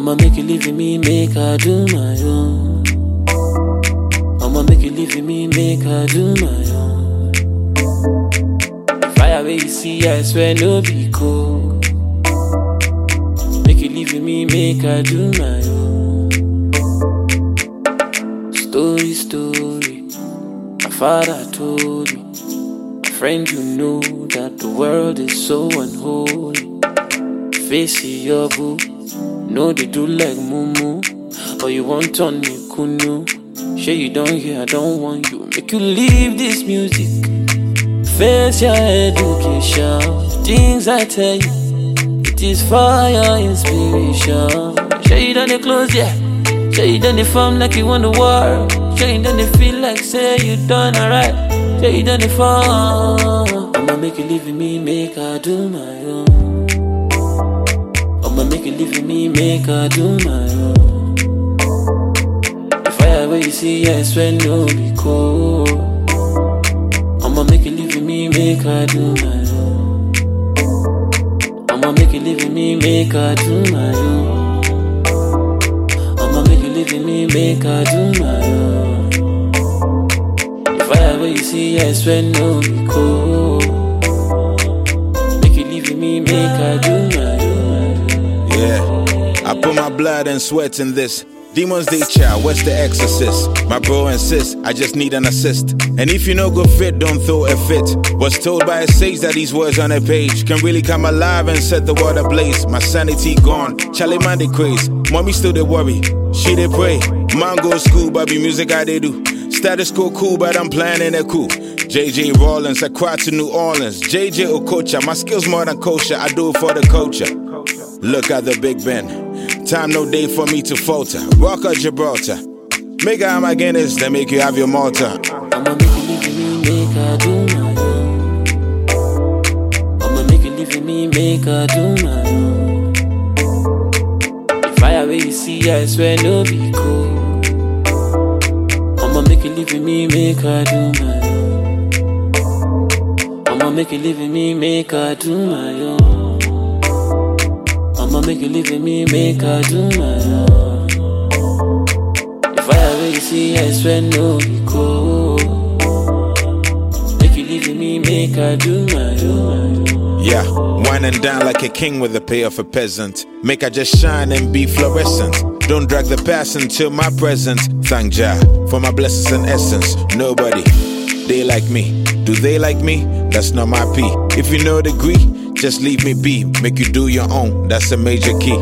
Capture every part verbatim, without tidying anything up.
I'ma make you live in me, make I do my own. I'ma make you live in me, make I do my own. The fire where you see, I swear no be cold. Make you live in me, make I do my own. Story, story, my father told me. My friend, you know that the world is so unholy. Face your boo, no they do like mumu. Or you want on me kunu. Sure you don't hear, I don't want you. Make you leave this music. Face your education. Things I tell you, it is for your inspiration. Sure you done the clothes, yeah. Sure you done the farm like you won the war. Sure you done the feel like say you done alright. Sure you done the farm. I'ma make you live in me, make I do my own. I'ma make you live in me, make I do my own. The fire where you see, I swear no be cold. I'ma make you live in me, make I do my own. I'ma make you live in me, make I do my own. I'ma make you live in me, make I do my own. The fire where you see, I swear no be cold. Make you live in me, make I do my own. Yeah, I put my blood and sweat in this. Demons they chow, what's the exorcist? My bro insists, I just need an assist. And if you know good fit, don't throw a fit. Was told by a sage that these words on a page can really come alive and set the world ablaze. My sanity gone, Charlie man they craze. Mommy still they worry, she they pray. Man go school, baby music I they do. Status quo cool, but I'm planning a coup. J J Rollins, I cry to New Orleans. J J Okocha, my skills more than kosher, I do it for the culture. Look at the Big Ben. Time no day for me to falter. Rock out Gibraltar. Make I have my Guinness, then make you have your Malta. I'ma make you live in me, make I do my own. I'ma make you live in me, make I do my own. The fire where you see, I swear no be cold. I'ma make you live in me, make I do my own. I'ma make you live in me, make I do my own. I'ma make you live in me, make I do my own. The fire where you see, I swear no be cold. Make you live in me, make I do my own. Yeah, winding down like a king with a pay of a peasant. Make I just shine and be fluorescent. Don't drag the past until my present. Thank Jah for my blessings and essence. Nobody, they like me. Do they like me? That's not my P. If you know the degree, just leave me be, make you do your own, that's a major key.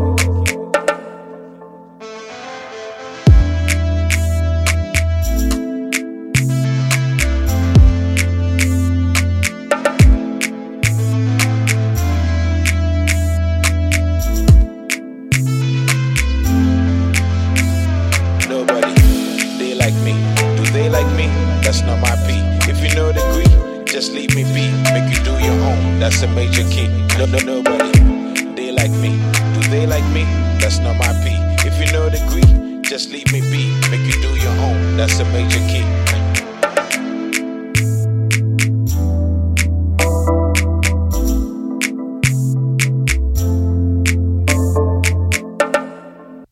Nobody, they like me, do they like me? That's not my P. If you know the degree, just leave me be, make you do your own, that's a major key. No, no, nobody, they like me, do they like me? That's not my P. If you know the degree, just leave me be, make you do your own, that's a major key.